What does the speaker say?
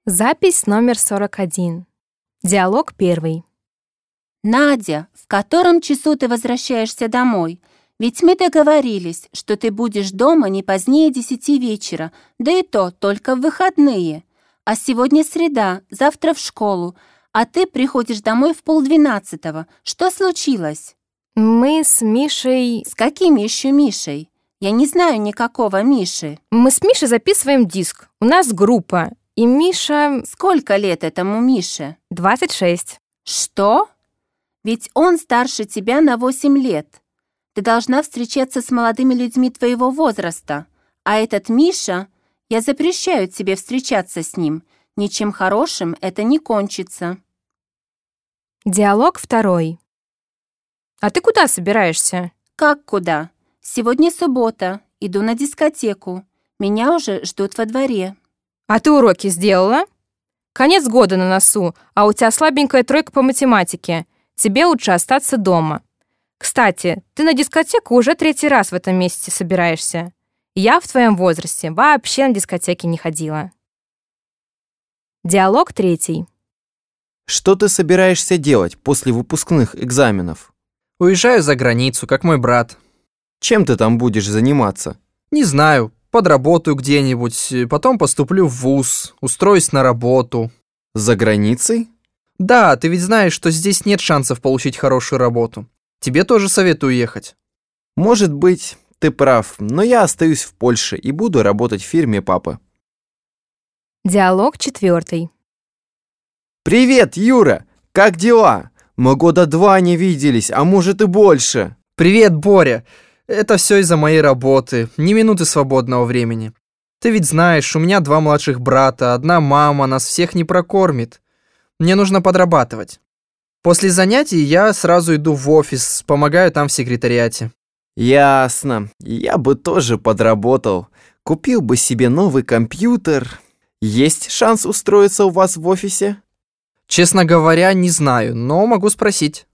Запись номер 41. Диалог 1. Надя, в котором часу ты возвращаешься домой? Ведь мы договорились, что ты будешь дома не позднее 10 вечера, да и то только в выходные. А сегодня среда, завтра в школу, а ты приходишь домой в 11:30. Что случилось? Мы с Мишей... С каким еще Мишей? Я не знаю никакого Миши. Мы с Мишей записываем диск. У нас группа. И Миша... Сколько лет этому Мише? 26. Что? Ведь он старше тебя на 8 лет. Ты должна встречаться с молодыми людьми твоего возраста. А этот Миша, я запрещаю тебе встречаться с ним. Ничем хорошим это не кончится. Диалог 2. А ты куда собираешься? Как куда? Сегодня суббота. Иду на дискотеку. Меня уже ждут во дворе. А ты уроки сделала? Конец года на носу, а у тебя слабенькая 3 по математике. Тебе лучше остаться дома. Кстати, ты на дискотеку уже 3-й раз в этом месяце собираешься. Я в твоем возрасте вообще на дискотеки не ходила. Диалог 3. Что ты собираешься делать после выпускных экзаменов? Уезжаю за границу, как мой брат. Чем ты там будешь заниматься? Не знаю, подработаю где-нибудь, потом поступлю в вуз, устроюсь на работу. За границей? Да, ты ведь знаешь, что здесь нет шансов получить хорошую работу. Тебе тоже советую ехать. Может быть, ты прав, но я остаюсь в Польше и буду работать в фирме папы. Диалог 4. Привет, Юра! Как дела? Мы года 2 не виделись, а может и больше. Привет, Боря. Это все из-за моей работы, ни минуты свободного времени. Ты ведь знаешь, у меня 2 младших брата, одна мама, нас всех не прокормит. Мне нужно подрабатывать. После занятий я сразу иду в офис, помогаю там в секретариате. Ясно. Я бы тоже подработал. Купил бы себе новый компьютер. Есть шанс устроиться у вас в офисе? Честно говоря, не знаю, но могу спросить.